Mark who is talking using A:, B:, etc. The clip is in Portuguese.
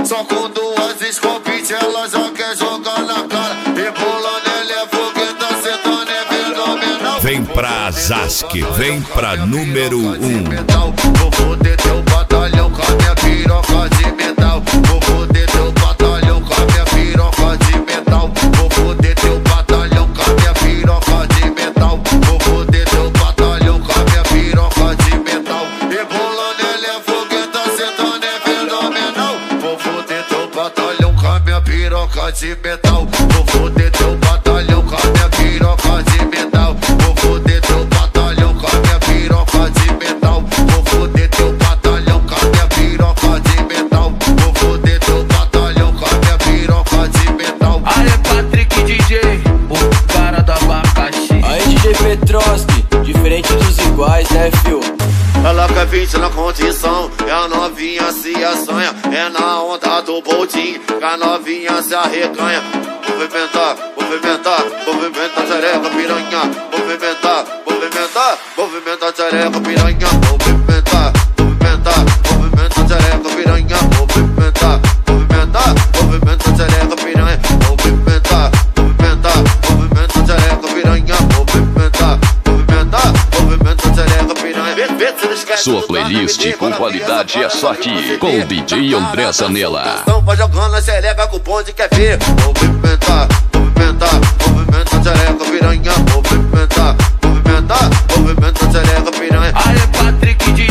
A: Só com duas escopite ela já quer jogar na cara. Rebolando ele é fogueta, sentando é fenomenal.
B: Vem pra Zasque, vem pra número 1.
A: Vou foder teu batalhão com a minha piroca de metal. Vou foder teu batalhão com a minha piroca de metal. Vou foder teu batalhão com a minha piroca de metal. Vou foder teu batalhão com a minha piroca de metal. Rebolando ele é fogueta, sentando é fenomenal. Vou foder teu batalhão com a minha piroca de metal. Vou foder teu batalhão com a minha piroca de metal. Vou foder teu batalhão com a minha piroca de metal. Vou foder teu batalhão com a minha piroca de metal. Vou foder teu batalhão com a minha piroca de metal.
C: Aí é Patrick DJ, o cara do abacaxi.
D: Aí DJ Petroski, diferente dos iguais, né, fio?
A: Ela quer 20 na condição, e a novinha se assanha. É na onda do boldinho, que a novinha se arreganha. Movimentar, movimentar, movimenta xereca piranha. Movimentar, movimentar, movimenta xereca piranha. Movimentar, movimentar, movimenta xereca piranha. Movimentar, movimentar, movimenta xereca piranha. Movimentar, movimentar, movimenta xereca piranha. Movimentar, movimentar, movimenta xereca piranha.
E: Sua playlist com qualidade é só aqui, com o DJ André Zanella.
A: Vai jogando a xereca com o bonde quer ver. Movimentar, movimentar, movimenta xereca piranha. Movimentar, movimentar, movimenta xereca piranha.
C: Aí é Patrick DJ.